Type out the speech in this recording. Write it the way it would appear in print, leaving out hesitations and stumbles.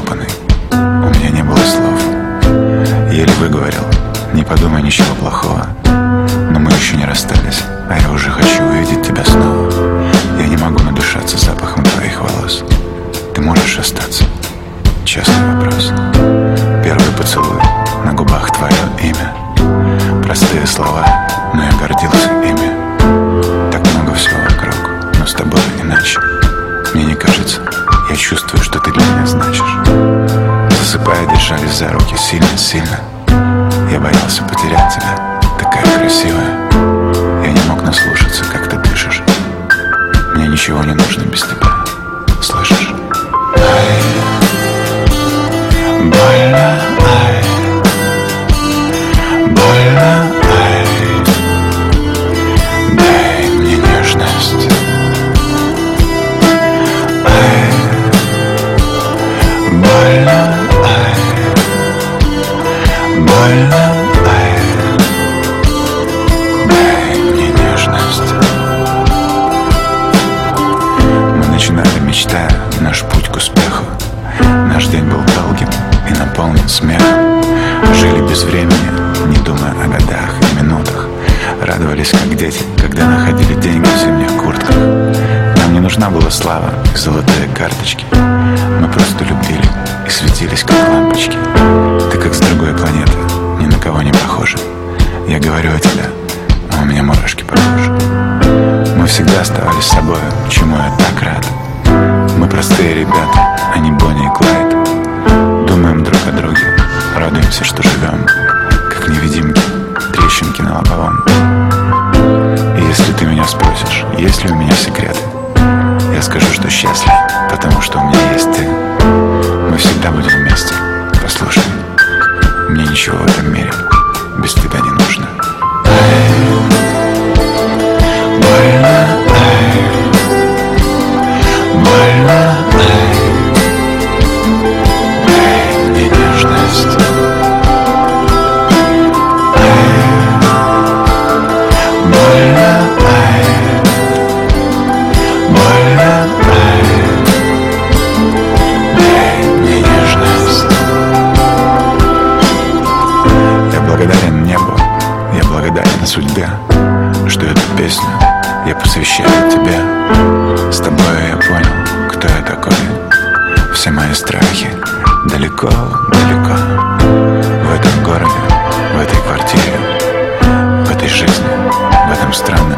закопанный. У меня не было слов. Еле выговорил: не подумай ничего плохого. Но мы еще не расстались, а я уже хочу увидеть тебя снова. Я не могу надышаться запахом твоих волос. Ты можешь остаться? Честный вопрос. Первый поцелуй, на губах твое имя. Простые слова, но я гордился ими. Так много всего вокруг, но с тобой иначе. Мне не кажется, я чувствую, что ты для меня значишь. Засыпая, держались за руки сильно-сильно. Я боялся потерять тебя, такая красивая. Я не мог наслушаться, как ты дышишь. Мне ничего не нужно без тебя, слышишь? Ай, больно, ай, больно, ай. Дай мне нежность. Ай, больно, ай, больно, ай. Дай мне нежность. Мы начинали, мечтая, наш путь к успеху. Наш день был долгим и наполнен смехом. Жили без времени, не думая о годах и минутах. Радовались, как дети, когда находили деньги в зимних куртках. Нам не нужна была слава и золотые карточки. Мы просто любили и светились, как лампочки. Ты как с другой планеты, ни на кого не похожа. Я говорю о тебе, а у меня мурашки по коже. Мы всегда оставались собой, чему я так рад. Мы простые ребята, а не Бонни и Клайд. Думаем друг о друге, радуемся, что живем, как невидимки, трещинки на лобовом. И если ты меня спросишь, есть ли у меня секреты, я скажу, что счастлив, потому что у меня есть ты. Мы всегда будем вместе. Послушай, мне ничего в этом мире без тебя не нужно. Больно, ай, больно, ай. Дай мне нежность. Ай, больно, ай, больно, ай. Дай мне нежность. Я благодарен небу, я благодарен судьбе, что эту песню я посвящаю тебе. С тобой я понял, кто я такой. Все мои страхи далеко, далеко. В этом городе, в этой квартире, в этой жизни, в этом странном